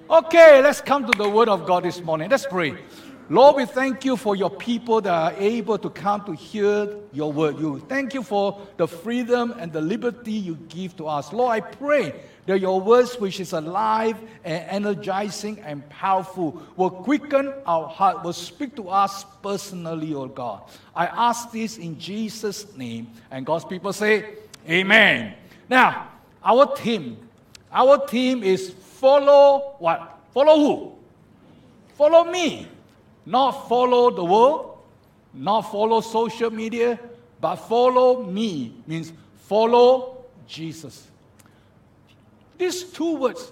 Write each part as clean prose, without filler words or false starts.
Okay, let's come to the Word of God this morning. Let's pray. Lord, we thank you for your people that are able to come to hear your word. You thank you for the freedom and the liberty you give to us. Lord, I pray that your words, which is alive and energizing and powerful, will quicken our heart, will speak to us personally, oh God. I ask this in Jesus' name. And God's people say, Amen. Now, our theme is follow what? Follow who? Follow me. Not follow the world, not follow social media, but follow me means follow Jesus. These two words,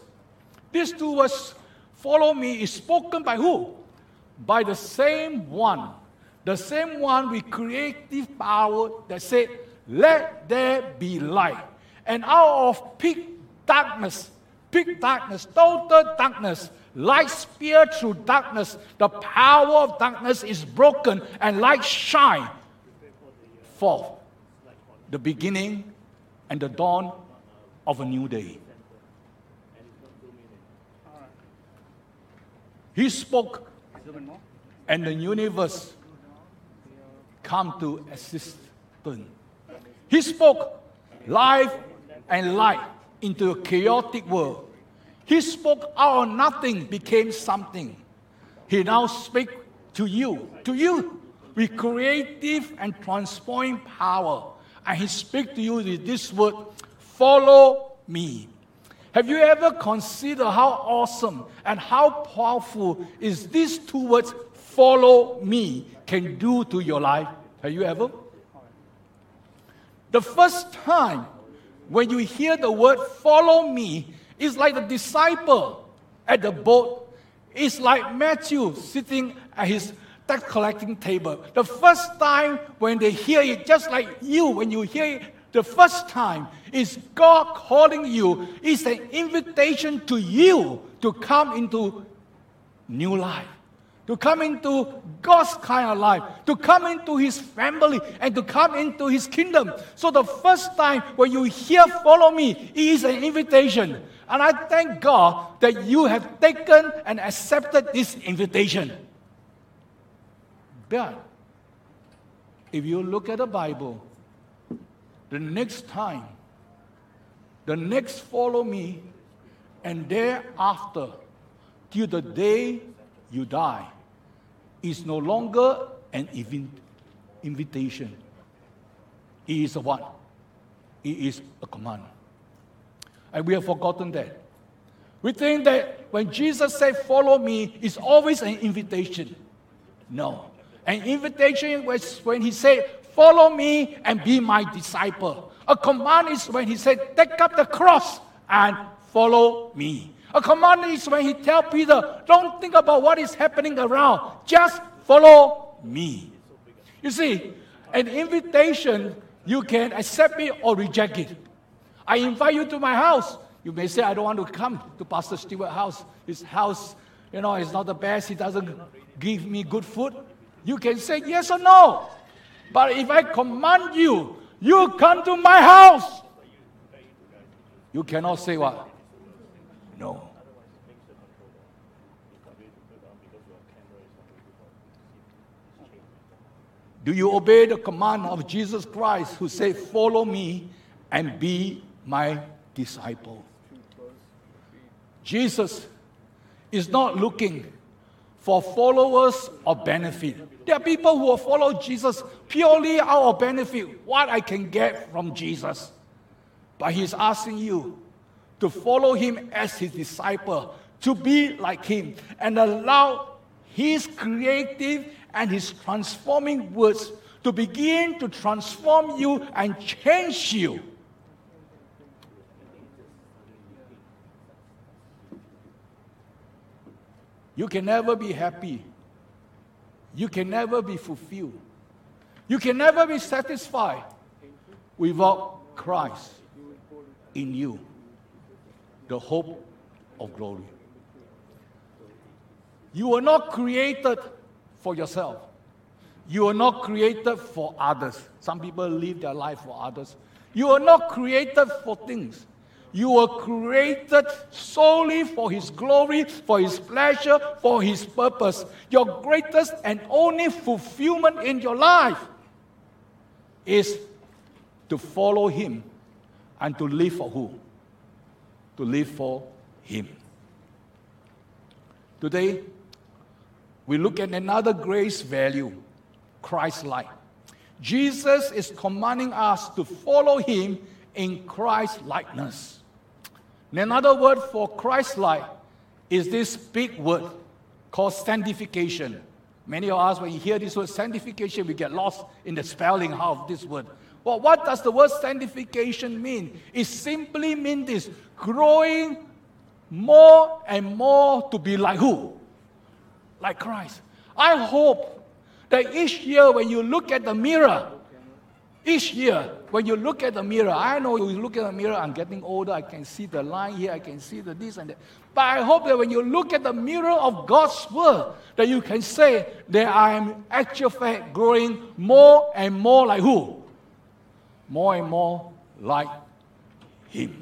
follow me, is spoken by who? By the same one with creative power that said, let there be light. And out of pitch darkness, total darkness, light spears through darkness. The power of darkness is broken and light shine forth. The beginning and the dawn of a new day. He spoke and the universe come to existence. He spoke life and light into a chaotic world. He spoke out of nothing, became something. He now speaks to you with creative and transforming power. And he speaks to you with this word, follow me. Have you ever considered how awesome and how powerful is these two words, follow me, can do to your life? Have you ever? The first time when you hear the word follow me, it's like the disciple at the boat. It's like Matthew sitting at his tax collecting table. The first time when they hear it, just like you, when you hear it the first time, is God calling you. It's an invitation to you to come into new life, to come into God's kind of life, to come into His family, and to come into His kingdom. So the first time when you hear follow me, it is an invitation. And I thank God that you have taken and accepted this invitation. But if you look at the Bible, the next time, the next follow me, and thereafter, till the day you die, is no longer an invitation. It is a what? It is a command. And we have forgotten that. We think that when Jesus said, follow me, it's always an invitation. No. An invitation was when He said, follow me and be my disciple. A command is when He said, take up the cross and follow me. A command is when He tells Peter, don't think about what is happening around. Just follow me. You see, an invitation, you can accept it or reject it. I invite you to my house. You may say, I don't want to come to Pastor Stewart's house. His house, is not the best. He doesn't give me good food. You can say yes or no. But if I command you, you come to my house. You cannot say what? No. Do you obey the command of Jesus Christ who said, follow me and be my disciple? Jesus is not looking for followers or benefit. There are people who will follow Jesus purely out of benefit, what I can get from Jesus. But He's asking you to follow Him as His disciple, to be like Him, and allow His creative and His transforming words to begin to transform you and change you. You can never be happy. You can never be fulfilled. You can never be satisfied without Christ in you, the hope of glory. You were not created for yourself. You were not created for others. Some people live their life for others. You were not created for things. You were created solely for His glory, for His pleasure, for His purpose. Your greatest and only fulfillment in your life is to follow Him and to live for who? To live for Him. Today, we look at another grace value, Christ-like. Jesus is commanding us to follow Him in Christ-likeness. Another word for Christ-like is this big word called sanctification. Many of us, when you hear this word sanctification, we get lost in the spelling of this word. Well, what does the word sanctification mean? It simply means this: growing more and more to be like who? Like Christ. I hope that each year when you look at the mirror, I know you look at the mirror, I'm getting older, I can see the line here, I can see the this and that. But I hope that when you look at the mirror of God's Word, that you can say that I am actual fact growing more and more like who? More and more like Him.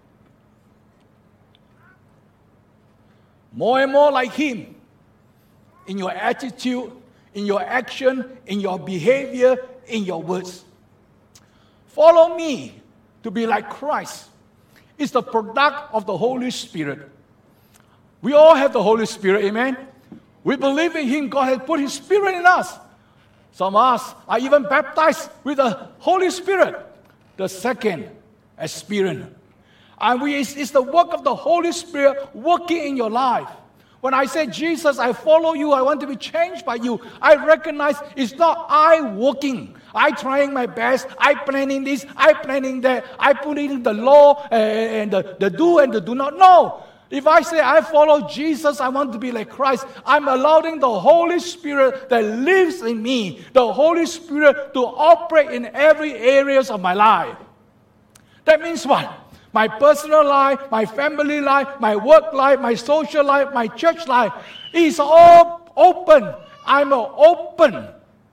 More and more like Him in your attitude, in your action, in your behavior, in your words. Follow me to be like Christ. It's the product of the Holy Spirit. We all have the Holy Spirit, amen? We believe in Him. God has put His Spirit in us. Some of us are even baptized with the Holy Spirit, the second experience. And it's the work of the Holy Spirit working in your life. When I say, Jesus, I follow you, I want to be changed by you, I recognize it's not I working. I trying my best, I planning this, I planning that, I putting in the law and the do and the do not. No. If I say I follow Jesus, I want to be like Christ, I'm allowing the Holy Spirit that lives in me, the Holy Spirit to operate in every areas of my life. That means what? My personal life, my family life, my work life, my social life, my church life is all open. I'm open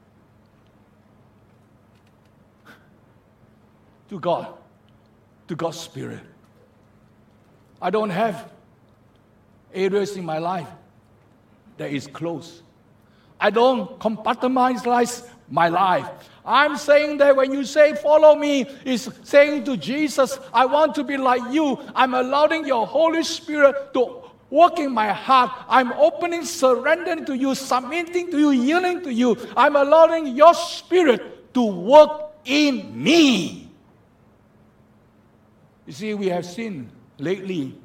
to God, to God's Spirit. I don't have areas in my life that is closed. I don't compartmentalize my life. I'm saying that when you say follow me, it's saying to Jesus, I want to be like you. I'm allowing your Holy Spirit to work in my heart. I'm opening, surrendering to you, submitting to you, yielding to you. I'm allowing your Spirit to work in me. You see, we have seen lately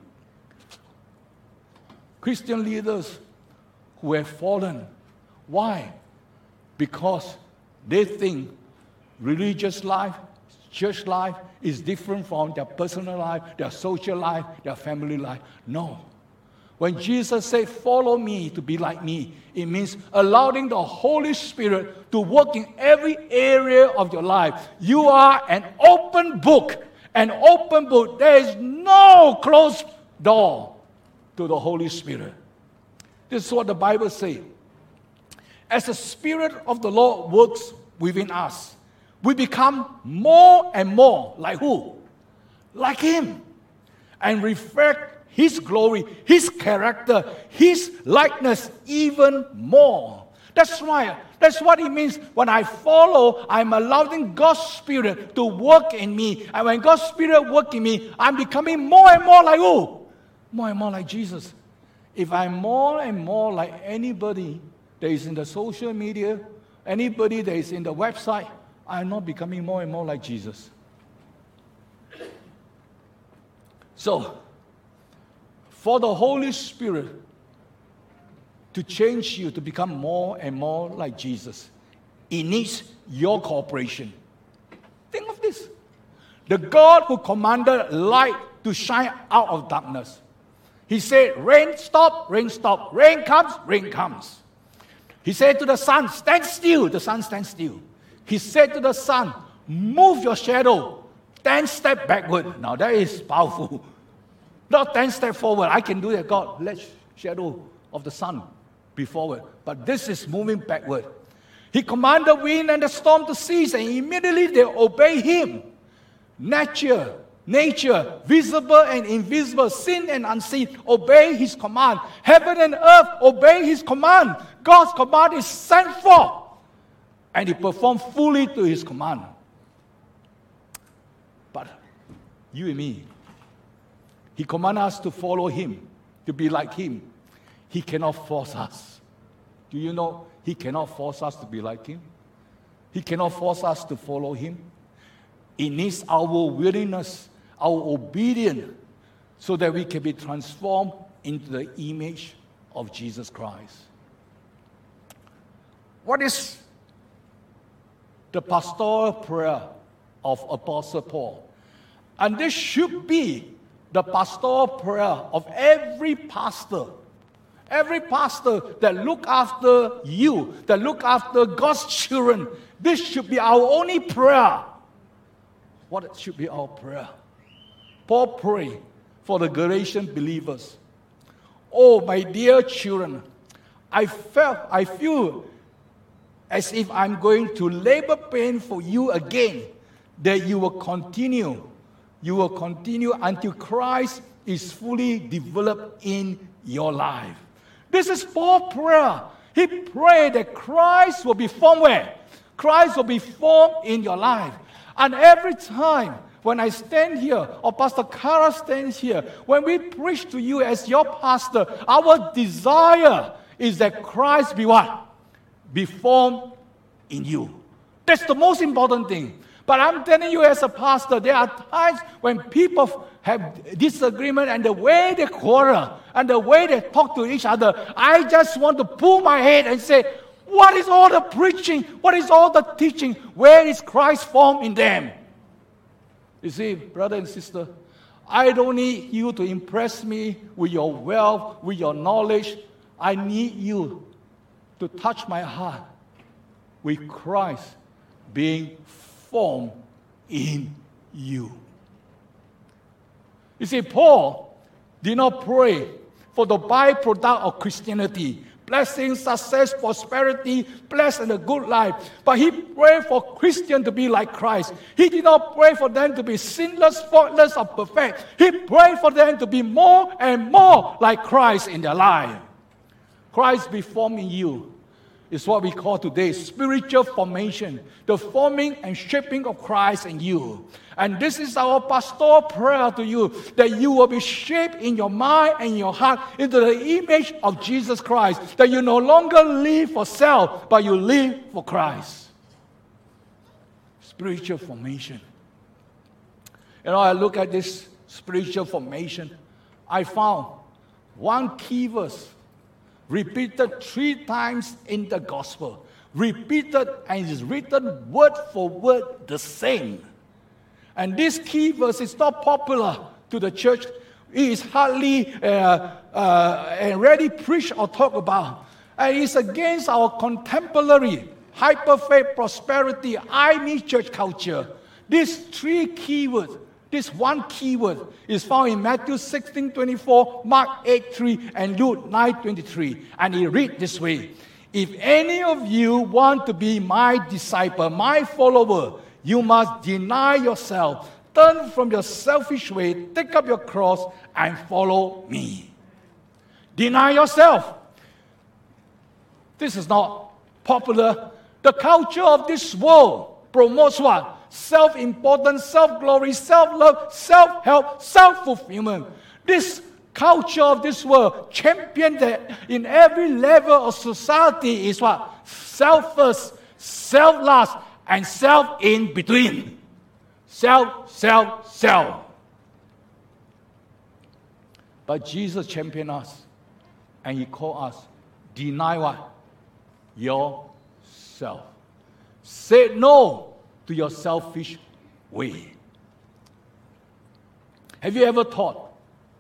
Christian leaders who have fallen. Why? Because they think religious life, church life is different from their personal life, their social life, their family life. No. When Jesus said, follow me to be like me, it means allowing the Holy Spirit to work in every area of your life. You are an open book. An open book. There is no closed door to the Holy Spirit. This is what the Bible says. As the Spirit of the Lord works within us, we become more and more like who? Like Him. And reflect His glory, His character, His likeness even more. That's what it means. When I follow, I'm allowing God's Spirit to work in me. And when God's Spirit works in me, I'm becoming more and more like who? More and more like Jesus. If I'm more and more like anybody that is in the social media, anybody that is in the website, I'm not becoming more and more like Jesus. So, for the Holy Spirit to change you to become more and more like Jesus, it needs your cooperation. Think of this. The God who commanded light to shine out of darkness. He said, rain stop, rain stop. Rain comes, rain comes. He said to the sun, stand still. The sun stands still. He said to the sun, move your shadow 10 steps backward. Now that is powerful. Not 10 steps forward. I can do that. God, let shadow of the sun be forward. But this is moving backward. He commanded the wind and the storm to cease, and immediately they obey Him. Nature nature, visible and invisible, seen and unseen, obey His command. Heaven and earth obey His command. God's command is sent forth, and He performs fully to His command. But you and me, He commands us to follow Him, to be like Him. He cannot force us. Do you know He cannot force us to be like Him? He cannot force us to follow Him. It needs our willingness, our obedience, so that we can be transformed into the image of Jesus Christ. What is the pastoral prayer of Apostle Paul? And this should be the pastoral prayer of every pastor. Every pastor that look after you, that look after God's children. This should be our only prayer. What should be our prayer? Paul prayed for the Galatian believers. Oh, my dear children, I feel as if I'm going to labor pain for you again, that you will continue until Christ is fully developed in your life. This is Paul's prayer. He prayed that Christ will be formed where? Christ will be formed in your life. And every time when I stand here, or Pastor Kara stands here, when we preach to you as your pastor, our desire is that Christ be what? Be formed in you. That's the most important thing. But I'm telling you as a pastor, there are times when people have disagreement and the way they quarrel and the way they talk to each other, I just want to pull my head and say, what is all the preaching? What is all the teaching? Where is Christ formed in them? You see, brother and sister, I don't need you to impress me with your wealth, with your knowledge. I need you to touch my heart with Christ being formed in you. You see, Paul did not pray for the byproduct of Christianity, blessing, success, prosperity, blessed and a good life. But he prayed for Christians to be like Christ. He did not pray for them to be sinless, faultless, or perfect. He prayed for them to be more and more like Christ in their life. Christ be formed in you is what we call today spiritual formation, the forming and shaping of Christ in you. And this is our pastoral prayer to you, that you will be shaped in your mind and your heart into the image of Jesus Christ, that you no longer live for self, but you live for Christ. Spiritual formation. You know, I look at this spiritual formation, I found one key verse repeated 3 times in the gospel. Repeated and is written word for word the same. And this key verse is not popular to the church. It is hardly already preached or talked about. And it's against our contemporary hyper-faith prosperity, I-me church culture. These 3 keywords, this one keyword is found in Matthew 16:24, Mark 8:3, and Luke 9:23. And it reads this way: if any of you want to be my disciple, my follower, you must deny yourself, turn from your selfish way, take up your cross, and follow me. Deny yourself. This is not popular. The culture of this world promotes what? Self-importance, self-glory, self-love, self-help, self-fulfillment. This culture of this world champions that in every level of society is what? Self-first, self-last, and self-in-between. Self, self, self. But Jesus championed us, and He called us, deny what? Yourself. Say no to your selfish way. Have you ever thought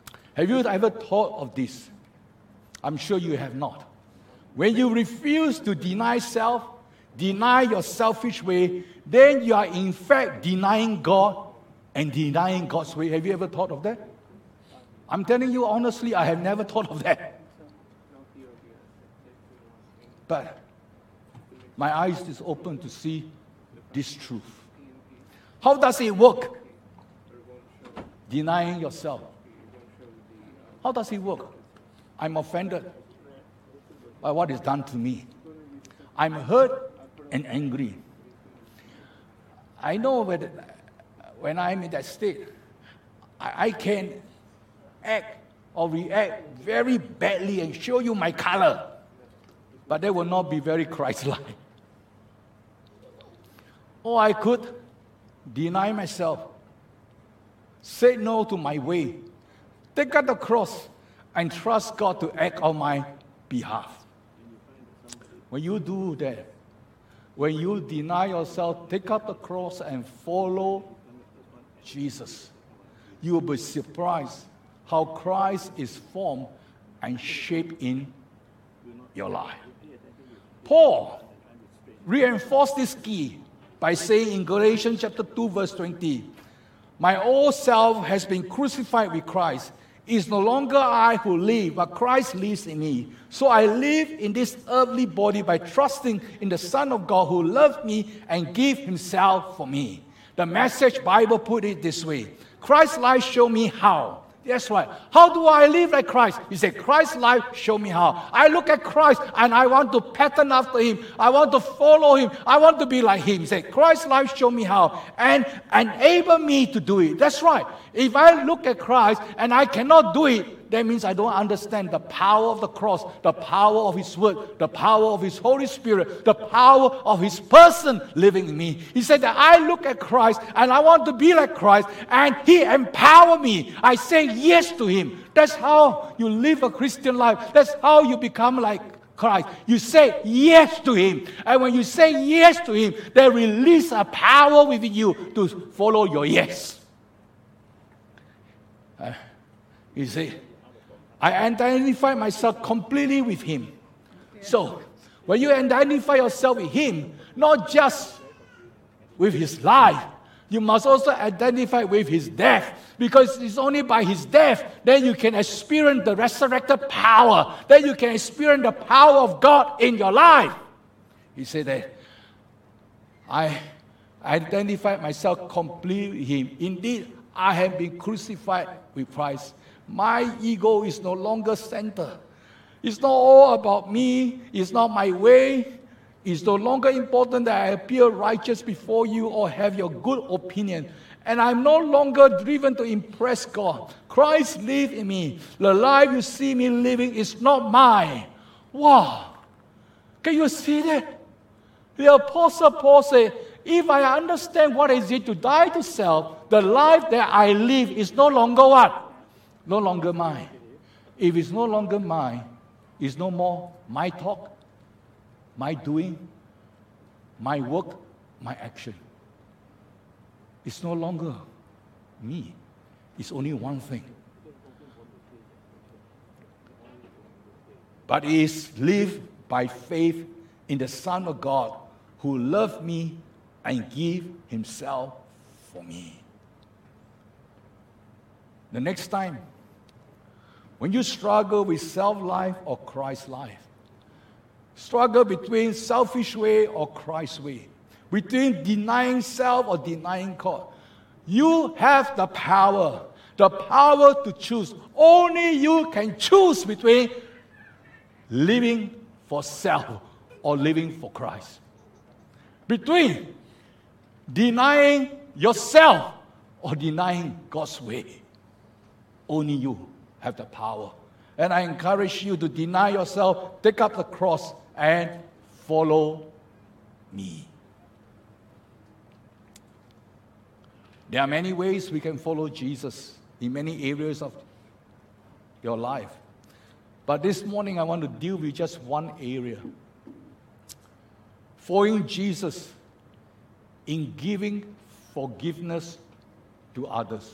of this? I'm sure you have not. When you refuse to deny self, deny your selfish way, then you are in fact denying God and denying God's way. Have you ever thought of that? I'm telling you honestly, I have never thought of that. But my eyes is open to see this truth. How does it work? denying yourself. How does it work? I'm offended by what is done to me. I'm hurt and angry. I know when I'm in that state, I can act or react very badly and show you my color, but that will not be very Christ-like. Or I could deny myself, say no to my way, take up the cross, and trust God to act on my behalf. When you do that, when you deny yourself, take up the cross and follow Jesus, you will be surprised how Christ is formed and shaped in your life. Paul reinforced this key by saying in Galatians chapter 2, verse 20, my old self has been crucified with Christ. It is no longer I who live, but Christ lives in me. So I live in this earthly body by trusting in the Son of God who loved me and gave himself for me. The Message Bible put it this way. Christ's life showed me how. That's right. How do I live like Christ? He said, Christ's life showed me how. I look at Christ and I want to pattern after him. I want to follow him. I want to be like him. He said, Christ's life showed me how and enable me to do it. That's right. If I look at Christ and I cannot do it, that means I don't understand the power of the cross, the power of his word, the power of his Holy Spirit, the power of his person living in me. He said that I look at Christ and I want to be like Christ and he empowered me. I say yes to him. That's how you live a Christian life. That's how you become like Christ. You say yes to him. And when you say yes to him, they release a power within you to follow your yes. You see, I identify myself completely with him. So, when you identify yourself with him, not just with his life, you must also identify with his death. Because it's only by his death that you can experience the resurrected power, that you can experience the power of God in your life. He said that I identified myself completely with him. Indeed, I have been crucified with Christ. My ego is no longer center. It's not all about me. It's not my way. It's no longer important that I appear righteous before you or have your good opinion. And I'm no longer driven to impress God. Christ lives in me. The life you see me living is not mine. Wow. Can you see that? The Apostle Paul said, if I understand what is it to die to self, the life that I live is no longer what? No longer mine. If it's no longer mine, it's no more my talk, my doing, my work, my action. It's no longer me. It's only one thing. But it is lived by faith in the Son of God who loved me and gave himself for me. The next time, when you struggle with self-life or Christ's life, struggle between selfish way or Christ's way, between denying self or denying God, you have the power to choose. Only you can choose between living for self or living for Christ. Between denying yourself or denying God's way. Only you have the power. And I encourage you to deny yourself, take up the cross, and follow me. There are many ways we can follow Jesus in many areas of your life. But this morning I want to deal with just one area. Following Jesus in giving forgiveness to others.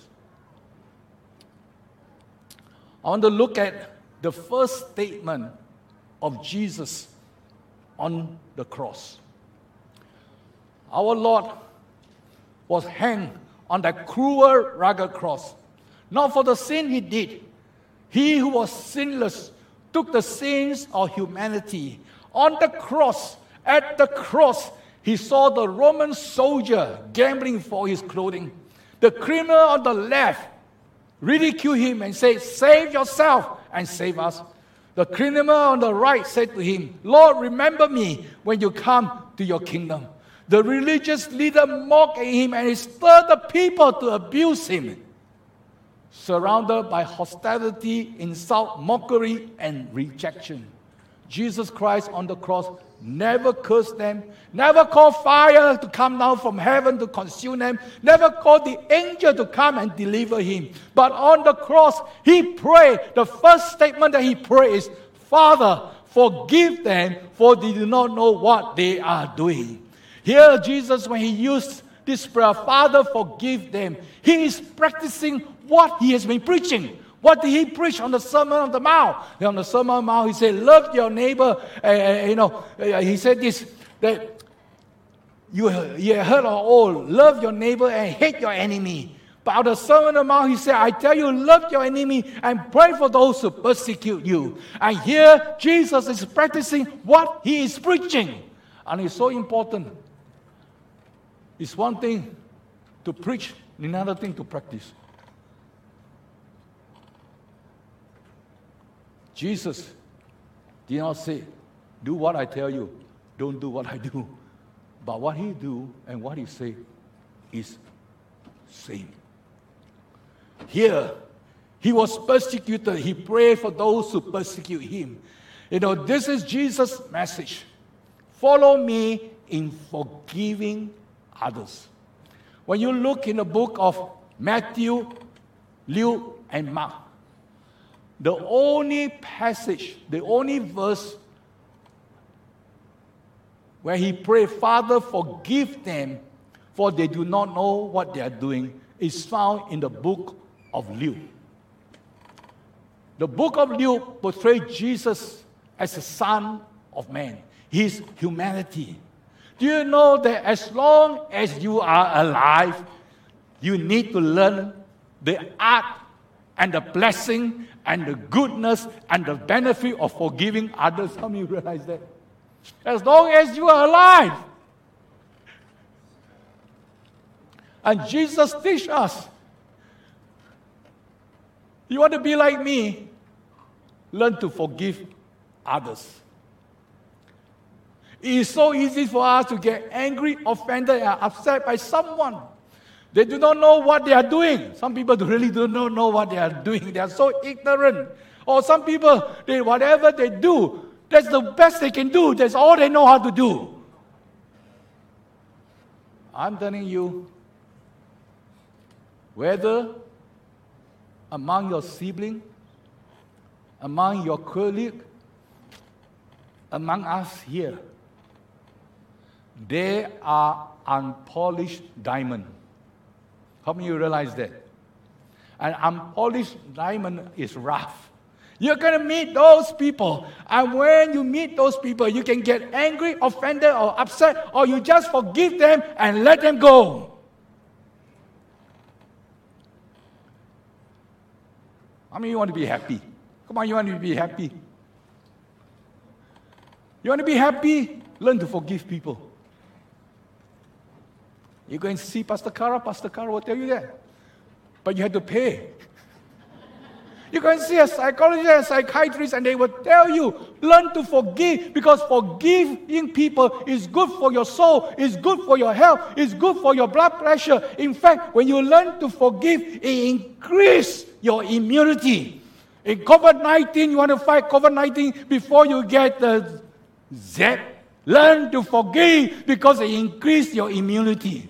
I want to look at the first statement of Jesus on the cross. Our Lord was hanged on that cruel, rugged cross. Not for the sin he did. He who was sinless took the sins of humanity. On the cross, at the cross, he saw the Roman soldier gambling for his clothing. The criminal on the left ridicule him and say, save yourself and save us. The criminal on the right said to him, Lord, remember me when you come to your kingdom. The religious leader mocked at him and he stirred the people to abuse him. Surrounded by hostility, insult, mockery, and rejection. Jesus Christ on the cross never cursed them, never called fire to come down from heaven to consume them, never called the angel to come and deliver him. But on the cross, he prayed. The first statement that he prayed is, Father, forgive them, for they do not know what they are doing. Here, Jesus, when he used this prayer, Father, forgive them, he is practicing what he has been preaching. What did he preach on the Sermon on the Mount? On the Sermon on the Mount, he said, love your neighbor. He said this, that you heard of all, love your neighbor and hate your enemy. But on the Sermon on the Mount, he said, I tell you, love your enemy and pray for those who persecute you. And here, Jesus is practicing what he is preaching. And it's so important. It's one thing to preach, another thing to practice. Jesus did not say, do what I tell you, don't do what I do. But what he do and what he say is same. Here, he was persecuted. He prayed for those who persecute him. This is Jesus' message. Follow me in forgiving others. When you look in the book of Matthew, Luke, and Mark, the only passage, the only verse where he prayed, Father, forgive them, for they do not know what they are doing, is found in the book of Luke. The book of Luke portrays Jesus as the Son of Man, his humanity. Do you know that as long as you are alive, you need to learn the art and the blessing and the goodness and the benefit of forgiving others? How many realize that? As long as you are alive. And Jesus teaches us, you want to be like me, learn to forgive others. It is so easy for us to get angry, offended, and upset by someone. They do not know what they are doing. Some people really do not know what they are doing. They are so ignorant. Or some people, whatever they do, that's the best they can do. That's all they know how to do. I'm telling you, whether among your sibling, among your colleague, among us here, they are unpolished diamond. How many of you realize that? An unpolished diamond is rough. You're going to meet those people. And when you meet those people, you can get angry, offended, or upset, or you just forgive them and let them go. How many of you want to be happy? Come on, you want to be happy? You want to be happy? Learn to forgive people. You go and see Pastor Kara will tell you that. But you have to pay. You go and see a psychologist, a psychiatrist, and they will tell you, learn to forgive, because forgiving people is good for your soul, is good for your health, is good for your blood pressure. In fact, when you learn to forgive, it increases your immunity. In COVID-19, you want to fight COVID-19 before you get the Z. Learn to forgive because it increases your immunity.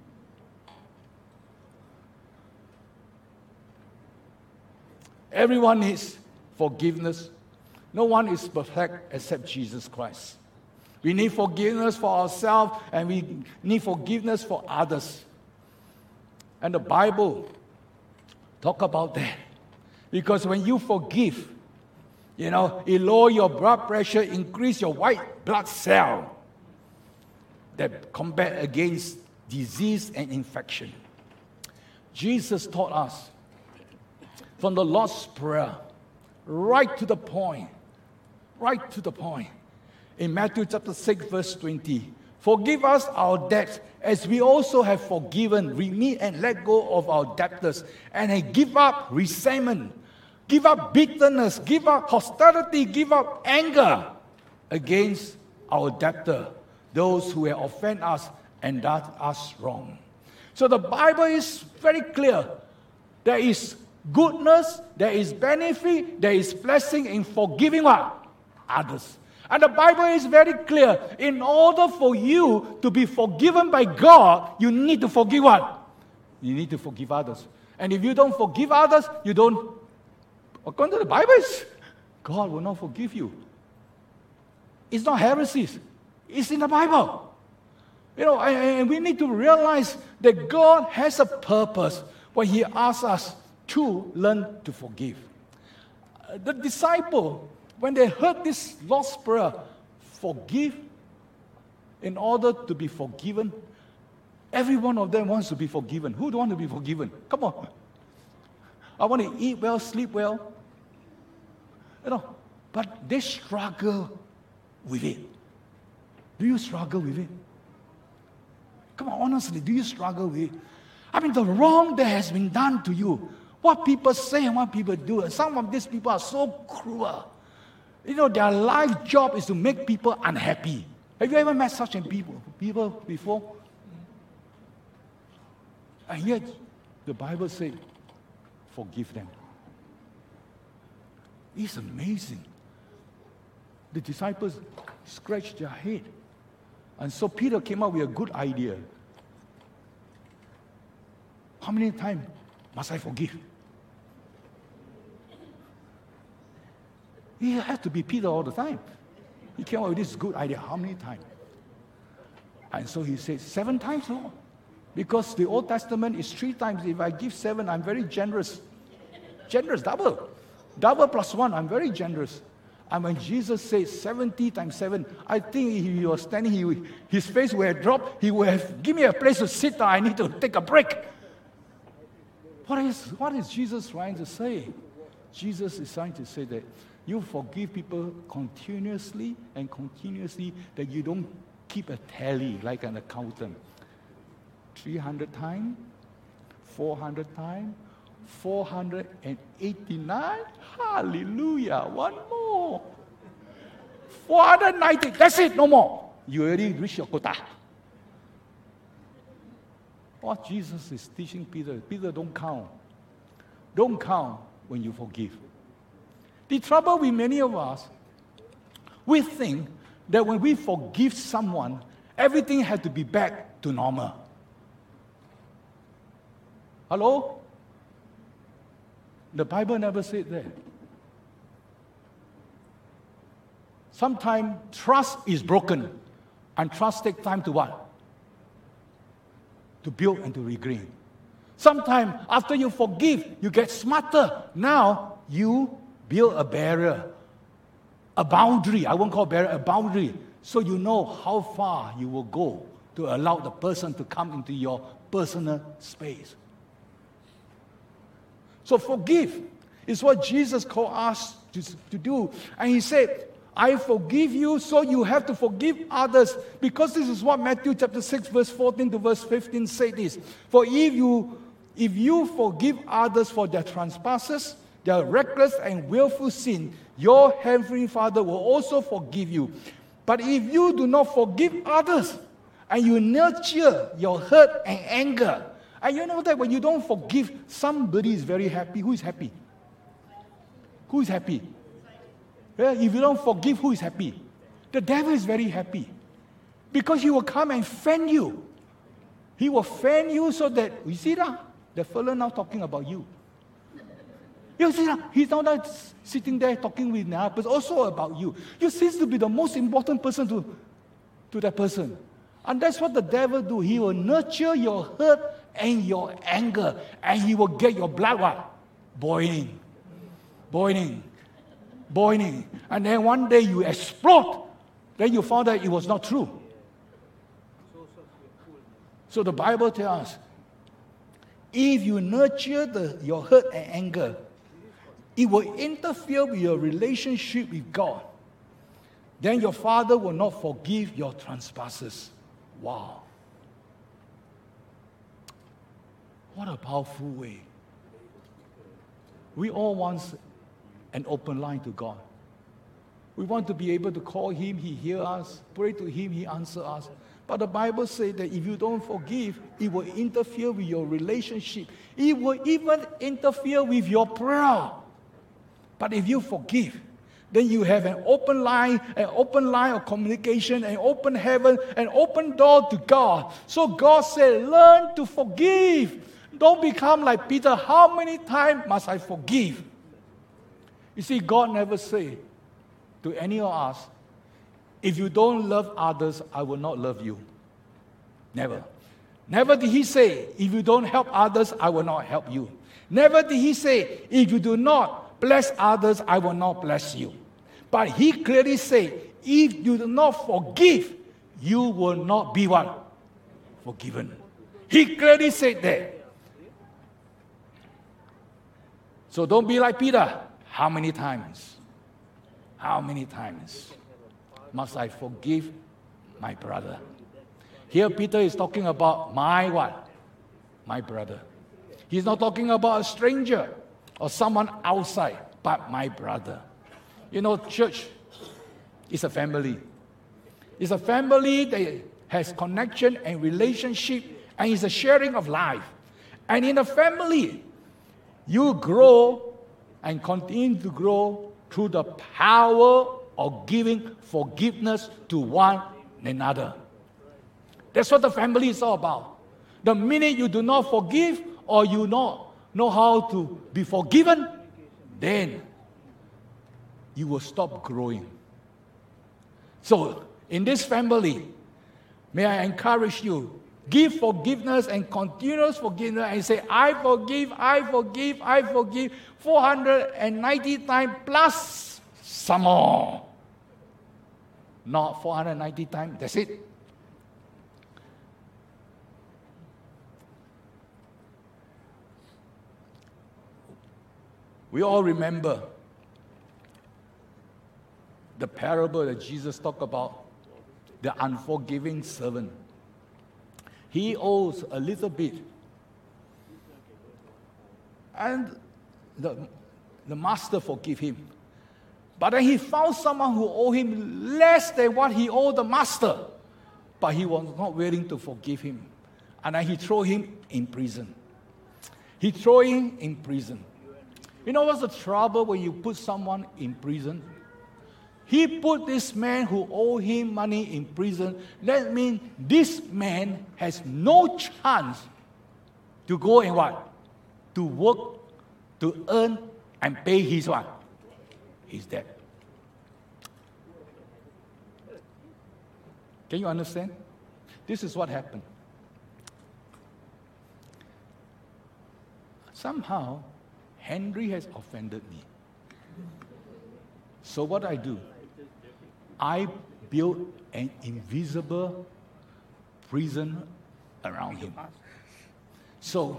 Everyone needs forgiveness. No one is perfect except Jesus Christ. We need forgiveness for ourselves and we need forgiveness for others. And the Bible talk about that. Because when you forgive, it lowers your blood pressure, increase your white blood cell that combat against disease and infection. Jesus taught us from the Lord's Prayer, right to the point. In Matthew chapter 6, verse 20, Forgive us our debts, as we also have forgiven, remit and let go of our debtors, and give up resentment, give up bitterness, give up hostility, give up anger against our debtor, those who have offended us and done us wrong. So the Bible is very clear. There is goodness, there is benefit, there is blessing in forgiving what? Others. And the Bible is very clear. In order for you to be forgiven by God, you need to forgive what? You need to forgive others. And if you don't forgive others, you don't, according to the Bible, God will not forgive you. It's not heresies. It's in the Bible. And we need to realize that God has a purpose when He asks us to learn to forgive. The disciple, when they heard this Lord's Prayer, forgive in order to be forgiven, every one of them wants to be forgiven. Who don't want to be forgiven? Come on. I want to eat well, sleep well. But they struggle with it. Do you struggle with it? Come on, honestly, do you struggle with it? I mean, the wrong that has been done to you, what people say and what people do, and some of these people are so cruel. Their life job is to make people unhappy. Have you ever met such people before? And yet, the Bible says, forgive them. It's amazing. The disciples scratched their head. And so Peter came up with a good idea. How many times must I forgive? He had to be Peter all the time. He came up with this good idea. How many times? And so he said, 7 times, Lord. Because the Old Testament is 3 times. If I give 7, I'm very generous. Generous, double. Double plus 1, I'm very generous. And when Jesus said 70 times 7, I think if he was standing, his face would have dropped. He would have, give me a place to sit down. I need to take a break. What is Jesus trying to say? Jesus is trying to say that you forgive people continuously, that you don't keep a tally like an accountant. 300 times, 400 times, 489. Hallelujah. One more. 490. That's it. No more. You already reached your quota. What Jesus is teaching Peter, don't count. Don't count when you forgive. The trouble with many of us, we think that when we forgive someone, everything has to be back to normal. Hello? The Bible never said that. Sometimes trust is broken, and trust takes time to what? To build and to regain. Sometimes after you forgive, you get smarter. Now you build a barrier, a boundary. I won't call barrier, a boundary. So you know how far you will go to allow the person to come into your personal space. So forgive is what Jesus called us to do. And He said, I forgive you, so you have to forgive others. Because this is what Matthew chapter 6, verse 14 to verse 15 says this. For if you forgive others for their trespasses, their reckless and willful sin, your heavenly Father will also forgive you. But if you do not forgive others, and you nurture your hurt and anger, and you know that when you don't forgive, somebody is very happy. Who is happy? Who is happy? Yeah, if you don't forgive, who is happy? The devil is very happy. Because he will come and fan you. He will fan you so that, you see that? The fellow now talking about you. You see that? He's not sitting there talking with another person, also about you. You seem to be the most important person to that person. And that's what the devil do. He will nurture your hurt and your anger, and he will get your blood what? Boiling. And then one day you explode. Then you found out it was not true. So the Bible tells us, if you nurture your hurt and anger, it will interfere with your relationship with God. Then your Father will not forgive your trespasses. Wow. What a powerful way. We all want an open line to God. We want to be able to call Him, He hears us. Pray to Him, He answers us. But the Bible says that if you don't forgive, it will interfere with your relationship. It will even interfere with your prayer. But if you forgive, then you have an open line of communication, an open heaven, an open door to God. So God said, learn to forgive. Don't become like Peter. How many times must I forgive? You see, God never say to any of us, if you don't love others, I will not love you. Never. Never did He say, if you don't help others, I will not help you. Never did He say, if you do not bless others, I will not bless you. But He clearly said, if you do not forgive, you will not be what? Forgiven. He clearly said that. So don't be like Peter. How many times? How many times must I forgive my brother? Here Peter is talking about my what? My brother. He's not talking about a stranger or someone outside, but my brother. You know, church is a family. It's a family that has connection and relationship, and it's a sharing of life. And in a family, you grow and continue to grow through the power of giving forgiveness to one another. That's what the family is all about. The minute you do not forgive or you not know how to be forgiven, then you will stop growing. So, in this family, may I encourage you, give forgiveness and continuous forgiveness and say, I forgive, 490 times plus some more. Not 490 times, that's it. We all remember the parable that Jesus talked about, the unforgiving servant. He owes a little bit. And the master forgave him. But then he found someone who owed him less than what he owed the master. But he was not willing to forgive him. And then he threw him in prison. He threw him in prison. You know what's the trouble when you put someone in prison? He put this man who owed him money in prison. That means this man has no chance to go and what? To work, to earn, and pay his what? His debt. Can you understand? This is what happened. Somehow, Henry has offended me. So what I do? I built an invisible prison around him. So,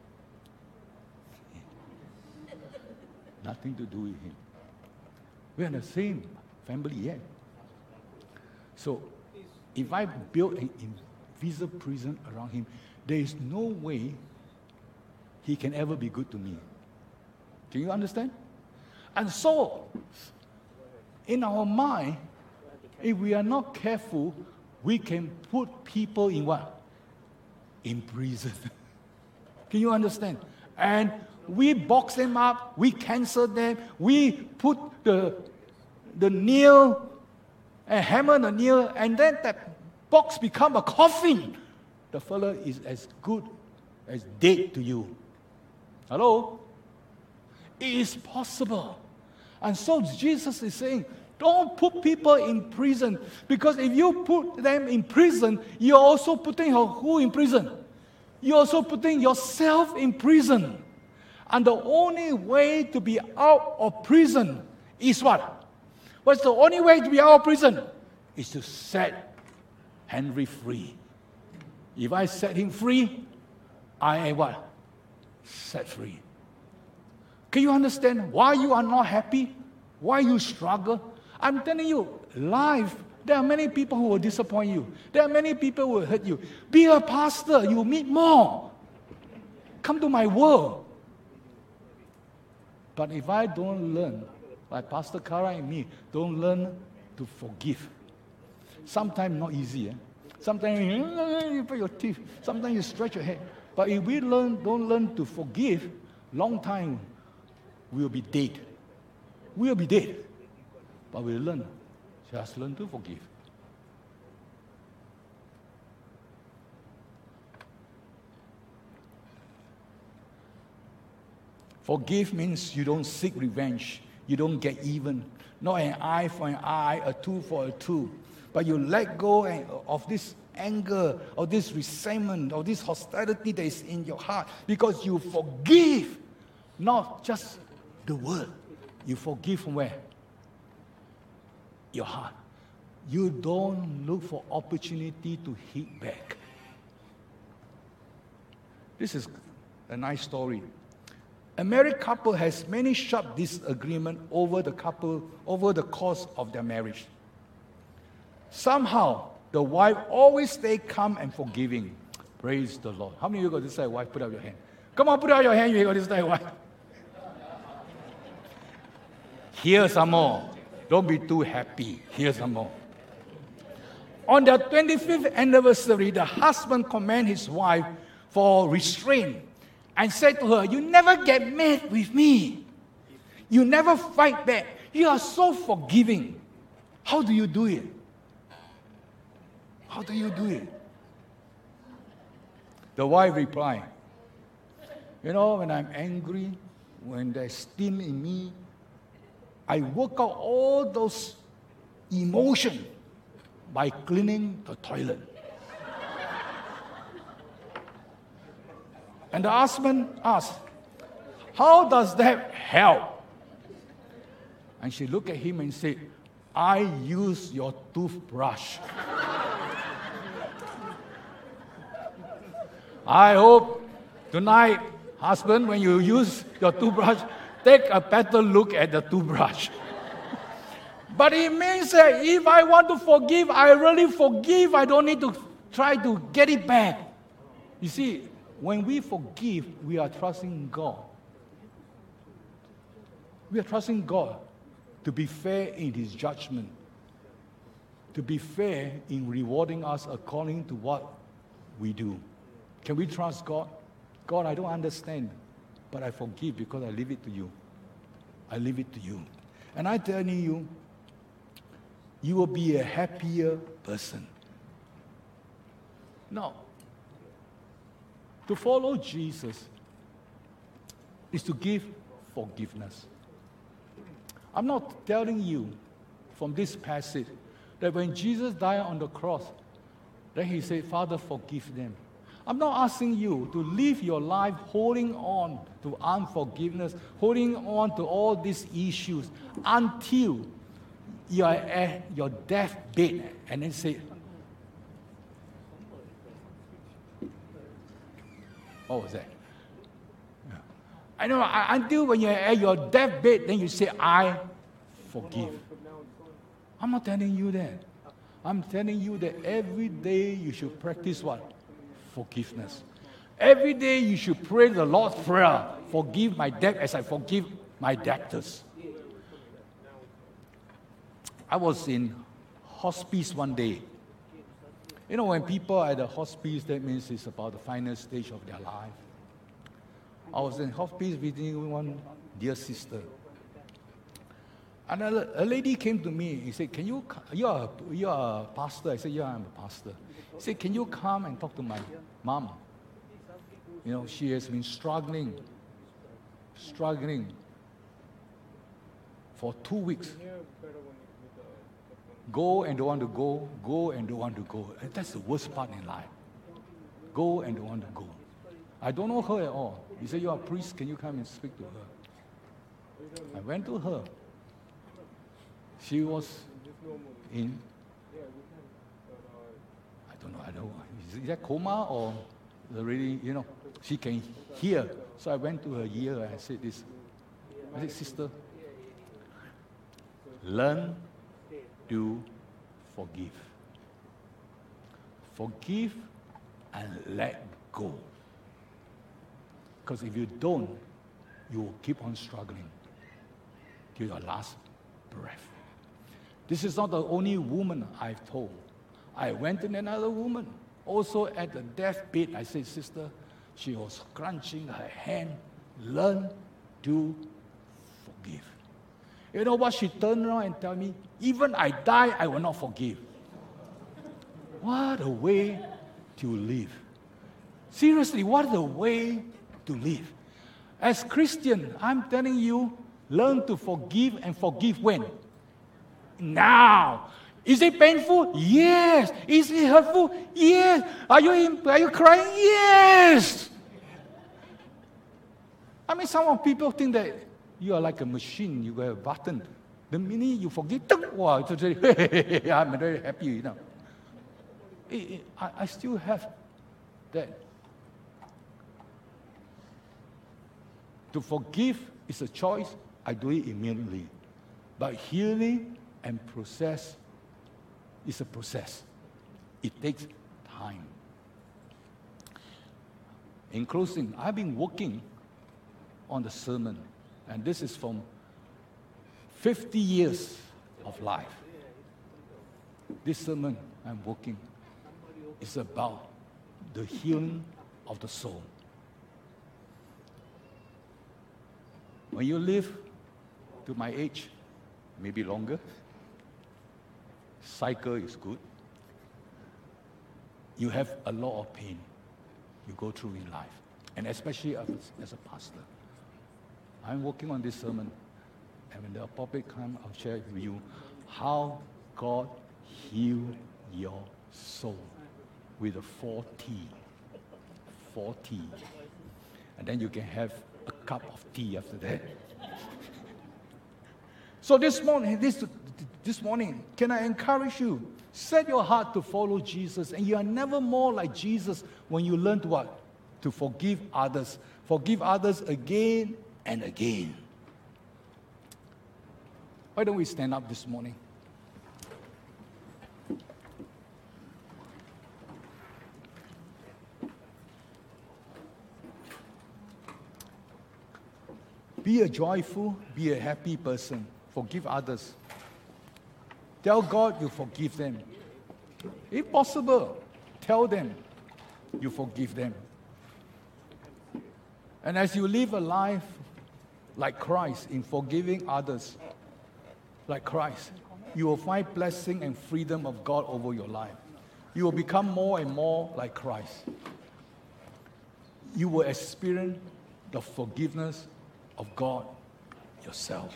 nothing to do with him. We're in the same family yet. So, if I build an invisible prison around him, there is no way he can ever be good to me. Can you understand? And so, in our mind, if we are not careful, we can put people in what? In prison. Can you understand? And we box them up, we cancel them, we put the nail, and hammer the nail, and then that box become a coffin. The fellow is as good as dead to you. Hello? It is possible. And so Jesus is saying, don't put people in prison, because if you put them in prison, you're also putting who in prison? You're also putting yourself in prison. And the only way to be out of prison is what? What's the only way to be out of prison? Is to set Henry free. If I set him free, I am what? Set free. Can you understand why you are not happy? Why you struggle? I'm telling you, life There are many people who will disappoint you. There are many people who will hurt you. Be a pastor. You will meet more. Come to my world. But if I don't learn, like Pastor Kara and me, don't learn to forgive. Sometimes not easy. Sometimes you put your teeth. Sometimes you stretch your head. But if we don't learn to forgive, long time we'll be dead. We'll be dead. But we'll learn. Just learn to forgive. Forgive means you don't seek revenge. You don't get even. Not an eye for an eye, a tooth for a tooth. But you let go of this anger, of this resentment, of this hostility that is in your heart. Because you forgive, not just the word. You forgive from where? Your heart. You don't look for opportunity to hit back. This is a nice story. A married couple has many sharp disagreements over the course of their marriage. Somehow, the wife always stay calm and forgiving. Praise the Lord. How many of you got this type of wife? Put up your hand. Come on, put up your hand. You got this type of wife. Here's some more. Don't be too happy. Here's some more. On their 25th anniversary, the husband commended his wife for restraint and said to her, "You never get mad with me. You never fight back. You are so forgiving. How do you do it? How do you do it?" The wife replied, "When I'm angry, when there's steam in me, I work out all those emotions by cleaning the toilet." And the husband asked, "How does that help?" And she looked at him and said, "I use your toothbrush." I hope tonight, husband, when you use your toothbrush, take a better look at the toothbrush. But it means that if I want to forgive, I really forgive. I don't need to try to get it back. You see, when we forgive, we are trusting God. We are trusting God to be fair in His judgment, to be fair in rewarding us according to what we do. Can we trust God? God, I don't understand, but I forgive because I leave it to you. I leave it to you. And I'm telling you, you will be a happier person. Now, to follow Jesus is to give forgiveness. I'm not telling you from this passage that when Jesus died on the cross, then He said, "Father, forgive them." I'm not asking you to live your life holding on to unforgiveness, holding on to all these issues until you are at your deathbed and then say, what was that? Yeah. I know, until when you're at your deathbed, then you say, "I forgive." I'm not telling you that. I'm telling you that every day you should practice what? Forgiveness. Every day you should pray the Lord's Prayer. Forgive my debt as I forgive my debtors. I was in hospice one day. When people are at the hospice, that means it's about the final stage of their life. I was in hospice visiting one dear sister. And a lady came to me. He said, "You are a pastor?" I said, "Yeah, I'm a pastor." He said, "Can you come and talk to my mom? She has been struggling for 2 weeks. Go and don't want to go, go and don't want to go. And that's the worst part in life. Go and don't want to go." I don't know her at all. He said, "You are a priest, can you come and speak to her?" I went to her. She was in, I don't know, is that coma or already, she can hear. So I went to her ear and I said this. I said, "Sister, learn to forgive. Forgive and let go. Because if you don't, you will keep on struggling till your last breath. This is not the only woman I've told. I went to another woman, also at the deathbed. I said, sister, she was crunching her hand. Learn to forgive. You know what? She turned around and told me, even I die, I will not forgive. What a way to live. Seriously, what a way to live. As Christian, I'm telling you, learn to forgive, and forgive when? Now. Is it painful? Yes. Is it hurtful? Yes. Are you crying? Yes. I mean, some people think that you are like a machine. You have a button. The minute you forgive, wow, I'm very happy, you know. I still have that. To forgive is a choice. I do it immediately. But healing and process is a process. It takes time. In closing, I've been working on the sermon, and this is from 50 years of life. This sermon I'm working is about the healing of the soul. When you live to my age, maybe longer, cycle is good. You have a lot of pain you go through in life, and especially as a pastor. I'm working on this sermon, and when the appropriate time, I'll share with you how God healed your soul with a 4T. 4T. And then you can have a cup of tea after that. So this morning, can I encourage you? Set your heart to follow Jesus, and you are never more like Jesus when you learn to what? To forgive others. Forgive others again and again. Why don't we stand up this morning? Be a joyful, be a happy person. Forgive others. Tell God you forgive them. If possible, tell them you forgive them. And as you live a life like Christ in forgiving others, like Christ, you will find blessing and freedom of God over your life. You will become more and more like Christ. You will experience the forgiveness of God yourself.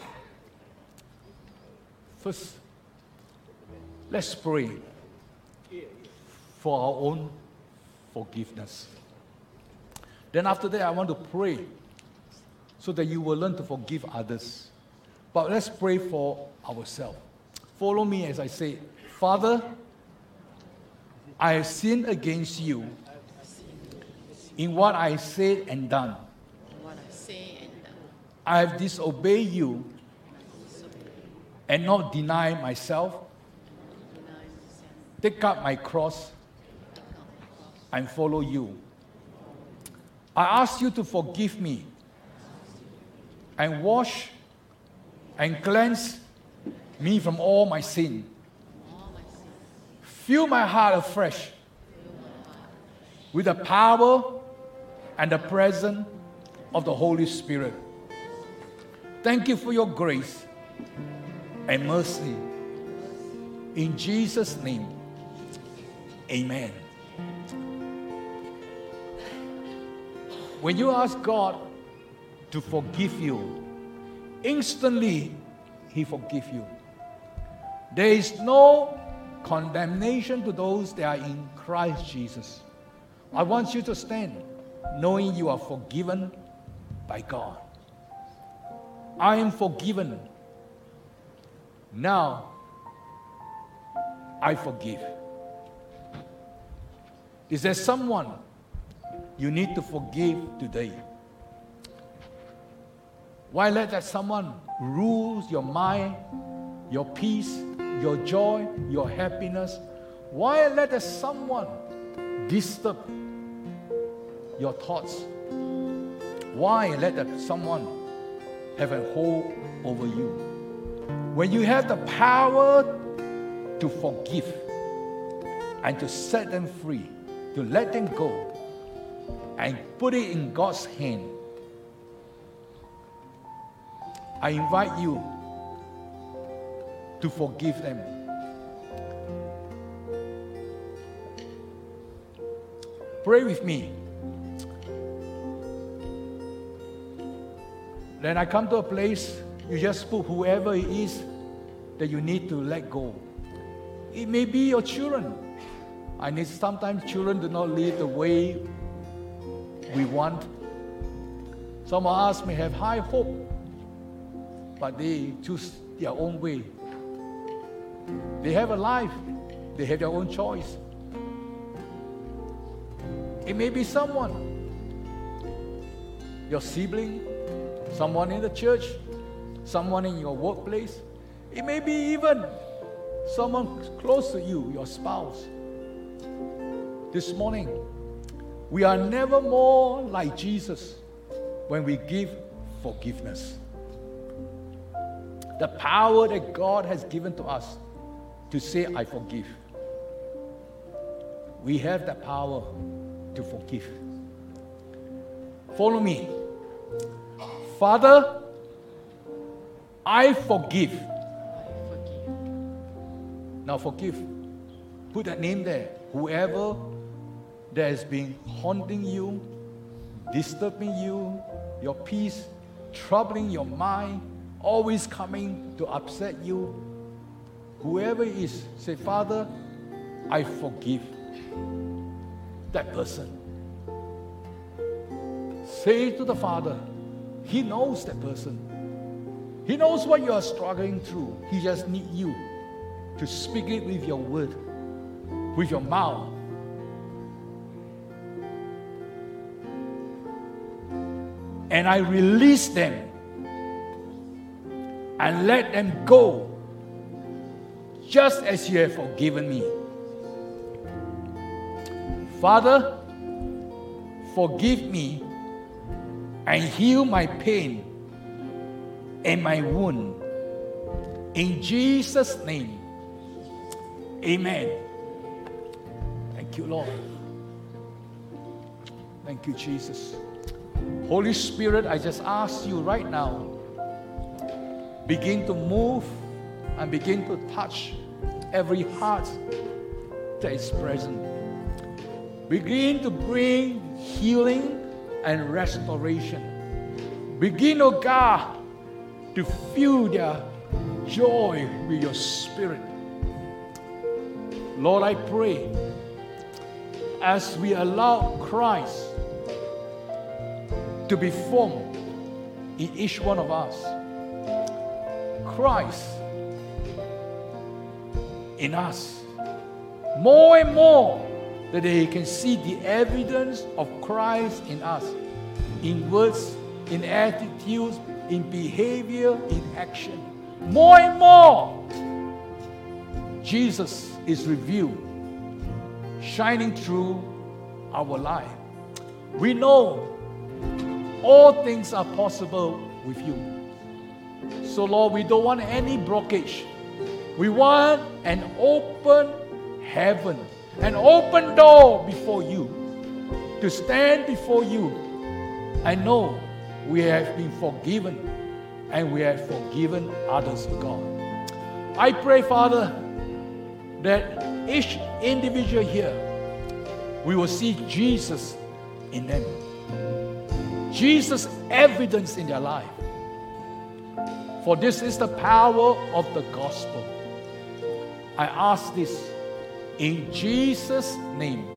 First, let's pray for our own forgiveness. Then after that, I want to pray so that you will learn to forgive others. But let's pray for ourselves. Follow me as I say, Father, I have sinned against you in what I said and done. I have disobeyed you and not denied myself. Take up my cross and follow you. I ask you to forgive me and wash and cleanse me from all my sin. Fill my heart afresh with the power and the presence of the Holy Spirit. Thank you for your grace and mercy. In Jesus' name, amen. When you ask God to forgive you, instantly He forgives you. There is no condemnation to those that are in Christ Jesus. I want you to stand knowing you are forgiven by God. I am forgiven. Now, I forgive. Is there someone you need to forgive today? Why let that someone rule your mind, your peace, your joy, your happiness? Why let someone disturb your thoughts? Why let someone have a hold over you? When you have the power to forgive and to set them free, to let them go and put it in God's hand, I invite you to forgive them. Pray with me. Then I come to a place, you just put whoever it is that you need to let go. It may be your children. Sometimes children do not live the way we want. Some of us may have high hope, but they choose their own way. They have a life. They have their own choice. It may be someone, your sibling, someone in the church, someone in your workplace. It may be even someone close to you, your spouse. This morning, we are never more like Jesus when we give forgiveness. The power that God has given to us to say, I forgive. We have the power to forgive. Follow me. Father, I forgive. Now forgive. Put that name there. Whoever that has been haunting you, disturbing you, your peace, troubling your mind, always coming to upset you. Whoever it is, say, Father, I forgive that person. Say to the Father, He knows that person. He knows what you are struggling through. He just needs you to speak it with your word, with your mouth. And I release them and let them go, just as you have forgiven me. Father, forgive me and heal my pain and my wound. In Jesus' name, amen. Thank you, Lord. Thank you, Jesus. Holy Spirit, I just ask you right now, begin to move and begin to touch every heart that is present. Begin to bring healing and restoration. Begin, oh God, to fill their joy with your Spirit. Lord, I pray as we allow Christ to be formed in each one of us, Christ in us, more and more, that they can see the evidence of Christ in us, in words, in attitudes, in behavior, in action. More and more, Jesus is revealed, shining through our life. We know all things are possible with you. So Lord, we don't want any blockage. We want an open heaven, an open door before you, to stand before you. I know we have been forgiven and we have forgiven others, God. I pray, Father, that each individual here, we will see Jesus in them. Jesus' evidence in their life. For this is the power of the gospel. I ask this in Jesus' name.